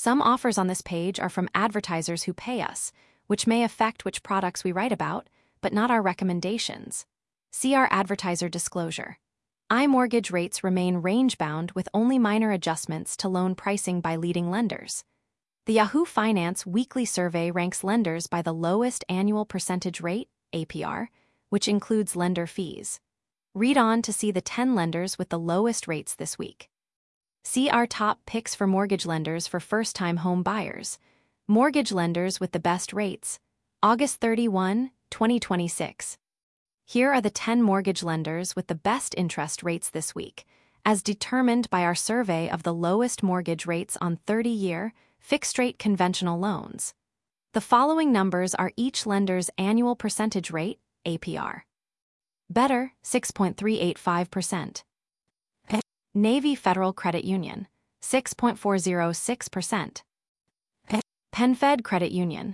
Some offers on this page are from advertisers who pay us, which may affect which products we write about, but not our recommendations. See our advertiser disclosure. iMortgage rates remain range-bound with only minor adjustments to loan pricing by leading lenders. The Yahoo Finance weekly survey ranks lenders by the lowest annual percentage rate, APR, which includes lender fees. Read on to see the 10 lenders with the lowest rates this week. See our top picks for mortgage lenders for first-time home buyers. Mortgage lenders with the best rates. August 31, 2026. Here are the 10 mortgage lenders with the best interest rates this week, as determined by our survey of the lowest mortgage rates on 30-year, fixed-rate conventional loans. The following numbers are each lender's annual percentage rate, APR. Better, 6.385%. Navy Federal Credit Union, 6.406%. PenFed Credit Union,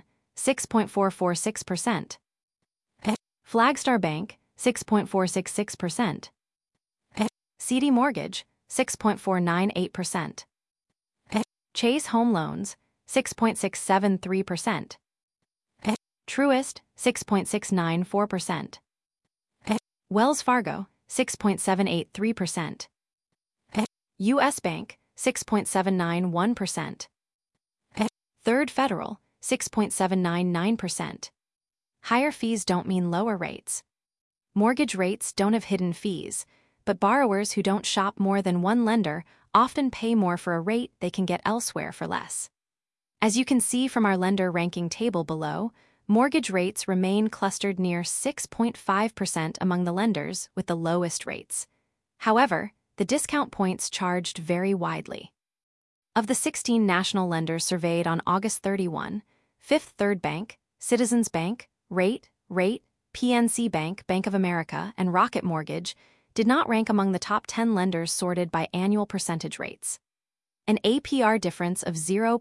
6.446%. Flagstar Bank, 6.466%. CD Mortgage, 6.498%. Chase Home Loans, 6.673%. Truist, 6.694%. Wells Fargo, 6.783%. U.S. Bank, 6.791%. Third Federal, 6.799%. Higher fees don't mean lower rates. Mortgage rates don't have hidden fees, but borrowers who don't shop more than one lender often pay more for a rate they can get elsewhere for less. As you can see from our lender ranking table below, mortgage rates remain clustered near 6.5% among the lenders with the lowest rates. However, the discount points charged vary widely. Of the 16 national lenders surveyed on August 31, Fifth Third Bank, Citizens Bank, Rate, PNC Bank, Bank of America, and Rocket Mortgage did not rank among the top 10 lenders sorted by annual percentage rates. An APR difference of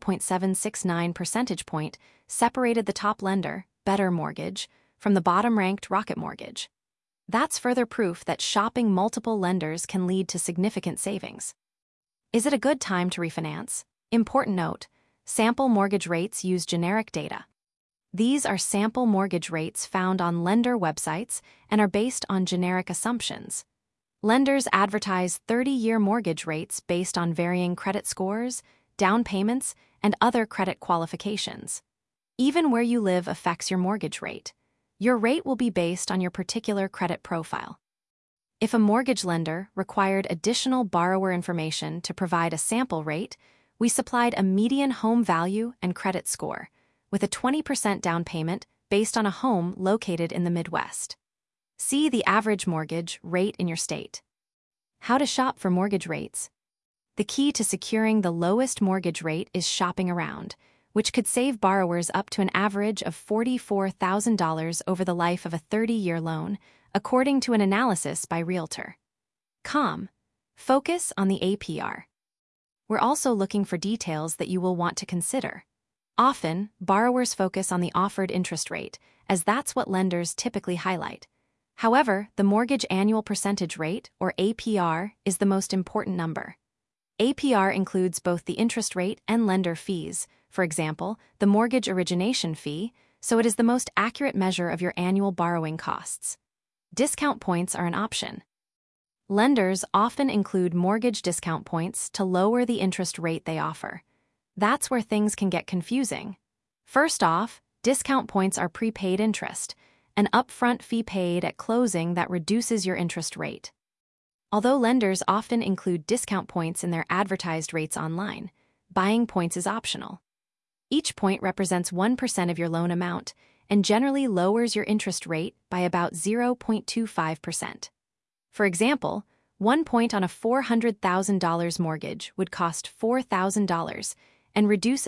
0.769 percentage point separated the top lender, Better Mortgage, from the bottom-ranked Rocket Mortgage. That's further proof that shopping multiple lenders can lead to significant savings. Is it a good time to refinance? Important note, sample mortgage rates use generic data. These are sample mortgage rates found on lender websites and are based on generic assumptions. Lenders advertise 30-year mortgage rates based on varying credit scores, down payments, and other credit qualifications. Even where you live affects your mortgage rate. Your rate will be based on your particular credit profile. If a mortgage lender required additional borrower information to provide a sample rate, we supplied a median home value and credit score, with a 20% down payment based on a home located in the Midwest. See the average mortgage rate in your state. How to shop for mortgage rates. The key to securing the lowest mortgage rate is shopping around, which could save borrowers up to an average of $44,000 over the life of a 30-year loan, according to an analysis by Realtor.com. Focus on the APR. We're also looking for details that you will want to consider. Often, borrowers focus on the offered interest rate, as that's what lenders typically highlight. However, the mortgage annual percentage rate, or APR, is the most important number. APR includes both the interest rate and lender fees, for example, the mortgage origination fee, so it is the most accurate measure of your annual borrowing costs. Discount points are an option. Lenders often include mortgage discount points to lower the interest rate they offer. That's where things can get confusing. First off, discount points are prepaid interest, an upfront fee paid at closing that reduces your interest rate. Although lenders often include discount points in their advertised rates online, buying points is optional. Each point represents 1% of your loan amount and generally lowers your interest rate by about 0.25%. For example, 1 point on a $400,000 mortgage would cost $4,000 and reduce a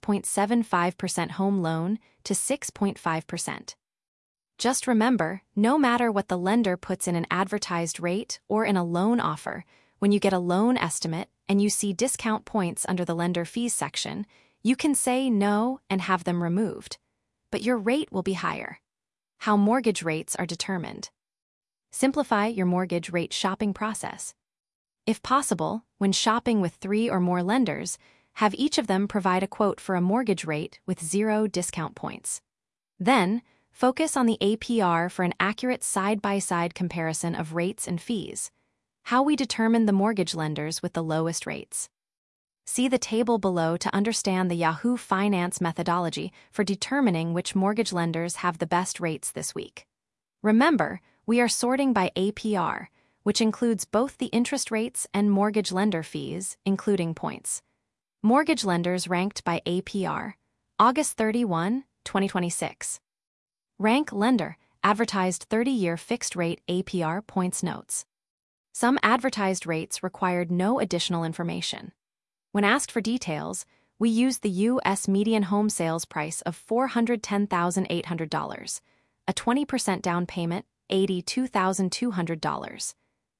6.75% home loan to 6.5%. Just remember, no matter what the lender puts in an advertised rate or in a loan offer, when you get a loan estimate and you see discount points under the lender fees section, you can say no and have them removed. But your rate will be higher. How mortgage rates are determined. Simplify your mortgage rate shopping process. If possible, when shopping with 3 or more lenders, Have each of them provide a quote for a mortgage rate with 0 discount points. Then, focus on the APR for an accurate side-by-side comparison of rates and fees. How we determine the mortgage lenders with the lowest rates. See the table below to understand the Yahoo Finance methodology for determining which mortgage lenders have the best rates this week. Remember, we are sorting by APR, which includes both the interest rates and mortgage lender fees, including points. Mortgage lenders ranked by APR, August 31, 2026. Rank lender, advertised 30-year fixed-rate APR points notes. Some advertised rates required no additional information. When asked for details, we used the U.S. median home sales price of $410,800, a 20% down payment, $82,200,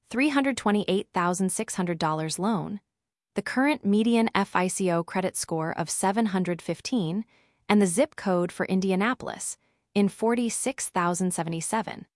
$328,600 loan, the current median FICO credit score of 715, and the zip code for Indianapolis in 46,077.